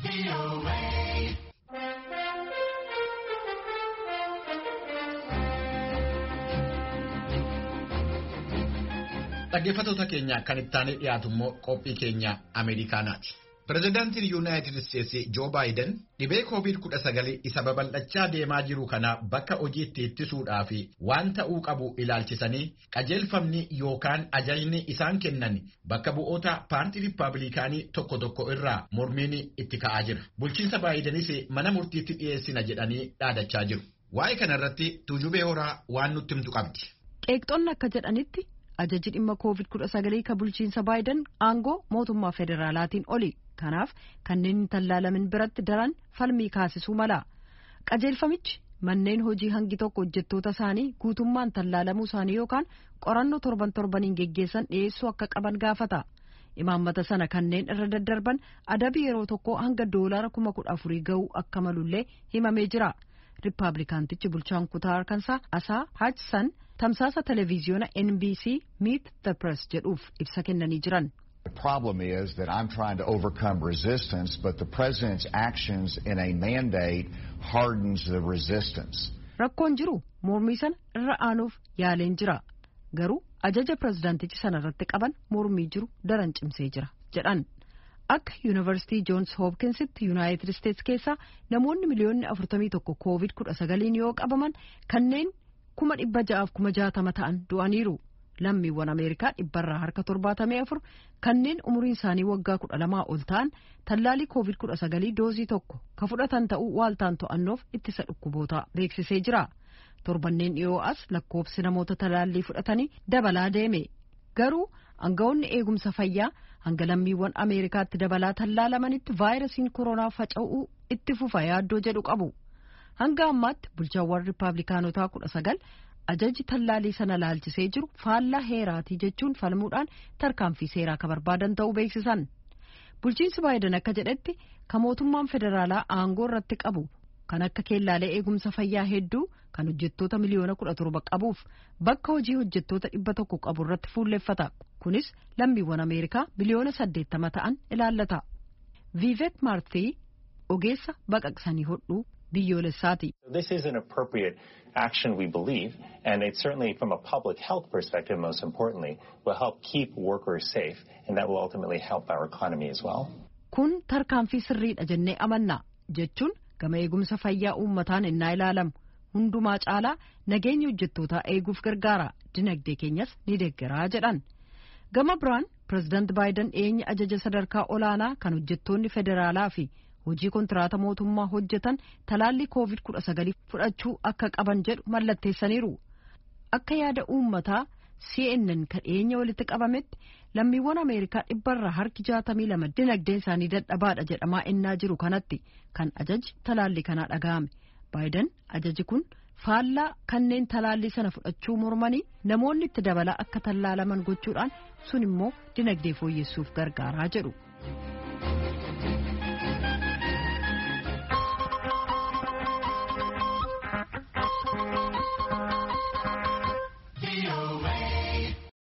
Dhaggeeffattoota keenya kan ittaanee dhiyaatu immoo qophii keenya Ameerikaanaati. Pireezidaantiin Yuunaayitid Isteetsi Joo Baayiden dhibee COVID-19 isa babal'achaa deemaa jiru kana bakka hojiitti ittisuudhaa fi waan ta'uu qabu ilaalchisanii qajeelfamni yookaan ajajni isaan kennan bakka bu'oota paartii Riippaabilikaanii tokko irraa mormiin itti ka'aa jira. Bulchiinsa Baayidenis mana murtiitti dhiyeessina jedhanii dhaadachaa jiru. Waa'ee kanarratti Tuujubee Horaa waan nutti himtu qabdi. Qeeqxoonni akka jedhanitti ajajji dhimma COVID-19 ka bulchiinsa Baayiden aangoo mootummaa federaalaatiin oli. Kanaaf kanneen tallaalamin biratti daran falmii kaasisuu mala. Qajeelfamichi manneen hojii hangi tokko hojjettoota isaanii guutummaan tallaalamuu isaanii yookaan qorannoo torbaniin geggeessan dhiyeessuu akka qaban gaafata. Imaammata sana kanneen irra daddarban adabii yeroo tokko hanga $14,000 ga'uu akka malullee himamee jira. Riippaabilikaantichi bulchaan kutaa Arkansaa Asaa Haajsan tamsaasa televiziyoona NBC Meet the Press jedhuuf ibsa kennanii jiran. The problem is that I'm trying to overcome resistance, but the president's actions in a mandate hardens the resistance. Rakkoon jiru mormii sana irra aanuuf yaaleen jira. Garuu ajaja pirezidaantichi sana irratti qaban mormii jiru daran cimsee jira jedhan. Akka Yuunivarsiitii Joons Hopkinsitti Yuunaayitid Isteetsi keessa namoonni miliyoonni 41 COVID-19 yoo qabaman kanneen 660,000 ta'an du'aniiru. Lammiiwwan Ameerikaa 174 kanneen umuriin isaanii waggaa 12 ol ta'an tallaalii COVID-19 doozii tokko ka fudhatan ta'uu waaltaan to'annoof ittisa dhukkubootaa beeksisee jira. Torbanneen dhiyoo as lakkoofsi namoota tallaallii fudhatanii dabalaa deeme. Garuu aangawoonni eegumsa fayyaa hanga lammiiwwan Ameerikaatti dabalaa tallaalamanitti vaayirasiin koronaa faca'uu itti fufa yaaddoo jedhu qabu. Hanga ammaatti bulchaawwan Riippaabilikaanotaa 19 ajajji tallaalii sana laalchisee jiru faallaa heeraatii jechuun falmuudhaan tarkaanfii seeraa ka barbaadan ta'uu beeksisan. Bulchiinsi Baayiden akka jedhetti ka mootummaan federaalaa aangoo irratti qabu kan akka keellaalee eegumsa fayyaa hedduu kan hojjettoota miliyoona 17 qabuuf bakka hojii hojjettoota 100 qabu irratti fuulleffata. Kunis lammiiwwan Ameerikaa miliyoona 80 ta'an ilaallata. Vivek Murthy ogeessa baqaqsanii hodhuu biyyoolessaati. This is an appropriate action, we believe, and it certainly, from a public health perspective, most importantly, will help keep workers safe, and that will ultimately help our economy as well. Kun tarkaanfii sirriidha jennee amanna jechuun gama eegumsa fayyaa uummataan innaa ilaalamu hundumaa caalaa nageenya hojjettootaa eeguuf gargaara, dinagdee keenyas ni deeggaraa jedhan. Gama biraan pireezidaant Baayiden dhiyeenya ajaja sadarkaa olaanaa kan hojjettoonni federaalaa fi hojii kontiraata mootummaa hojjetan talaallii COVID-19 fudhachuu akka qaban jedhu mallatteessaniiru. Akka yaada uummataa CNN kan dhiyeenya walitti qabametti lammiiwwan Ameerikaa 162 dinagdeen isaanii dadhabaadha jedhamaa innaa jiru kanatti kan ajaji talaallii kanaa dhaga'ame. Baayiden ajaji kun faallaa kanneen talaallii sana fudhachuu mormanii namoonni itti dabalaa akka tallaalaman gochuudhaan sun immoo dinagdee fooyyessuuf gargaaraa jedhu.